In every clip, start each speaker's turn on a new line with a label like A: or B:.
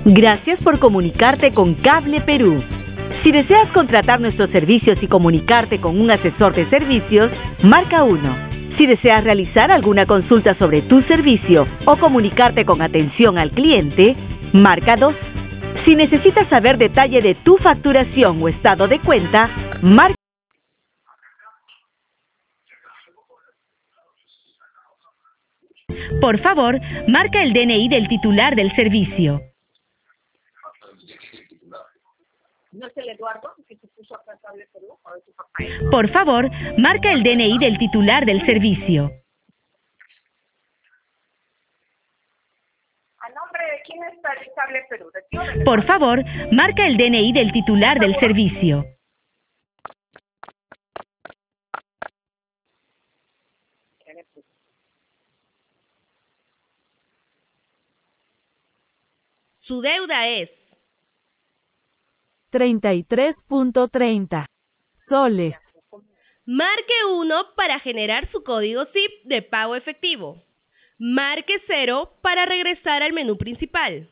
A: Gracias por comunicarte con Cable Perú. Si deseas contratar nuestros servicios y comunicarte con un asesor de servicios, marca 1. Si deseas realizar alguna consulta sobre tu servicio o comunicarte con atención al cliente, marca 2. Si necesitas saber detalle de tu facturación o estado de cuenta, marca. Por favor, marca el DNI del titular del servicio.
B: ¿No es el Eduardo que se puso acá Cable Perú?
A: Por favor, marca el DNI del titular del servicio.
B: ¿A nombre de quién está el Cable Perú? ¿De ti o del
A: Por
B: Eduardo?
A: favor, marca el DNI del titular del servicio. Su deuda es
C: 33.30 soles.
D: Marque 1 para generar su código SIP de pago efectivo. Marque 0 para regresar al menú principal.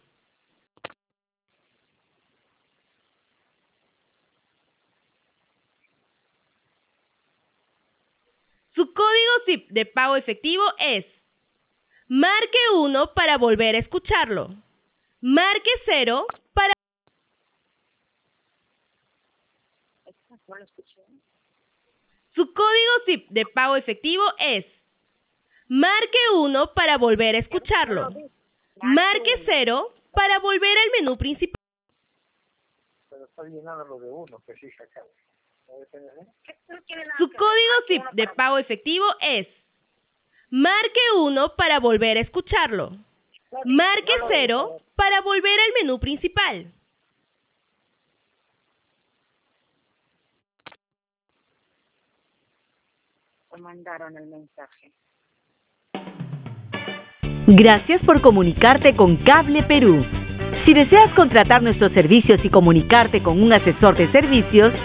D: Su código SIP de pago efectivo es. Marque 1 para volver a escucharlo. Marque 0 para...
B: No lo escuché.
D: Su código SIP de pago efectivo es. Marque 1 para volver a escucharlo. Marque 0 para volver al menú principal.
E: Pero está llenando lo de uno, que sí se acaba.
B: No tiene nada
D: Su
B: que ver.
D: código
B: Marque
D: SIP
B: uno
D: de
B: para-
D: pago efectivo es. Marque 1 para volver a escucharlo. Marque 0 para volver al menú principal.
B: Me mandaron el mensaje.
A: Gracias por comunicarte con Cable Perú. Si deseas contratar nuestros servicios y comunicarte con un asesor de servicios,